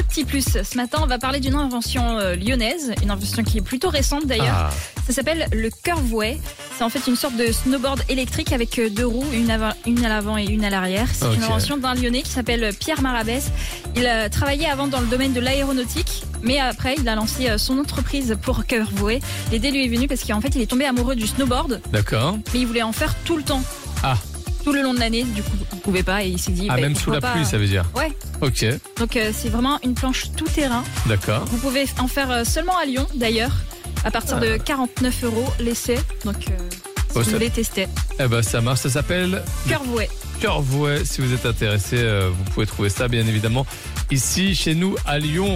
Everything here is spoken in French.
petits plus. Ce matin, on va parler d'une invention lyonnaise, une invention qui est plutôt récente d'ailleurs. Ça s'appelle le Curveway. C'est en fait une sorte de snowboard électrique avec 2 roues, une à l'avant et une à l'arrière. C'est une invention d'un Lyonnais qui s'appelle Pierre Marabès. Il a travaillé avant dans le domaine de l'aéronautique, mais après il a lancé son entreprise pour Curveway. L'idée lui est venue parce qu'en fait il est tombé amoureux du snowboard. D'accord. Mais il voulait en faire tout le temps. Tout le long de l'année, du coup, il pouvait pas et il s'est dit. Même sous la pluie, ça veut dire. Ouais. Ok. Donc c'est vraiment une planche tout terrain. D'accord. Vous pouvez en faire seulement à Lyon, d'ailleurs, à partir de 49 € l'essai. Donc si vous voulez tester. Ça marche. Ça s'appelle Curveway. Curveway. Si vous êtes intéressé, vous pouvez trouver ça bien évidemment ici chez nous à Lyon.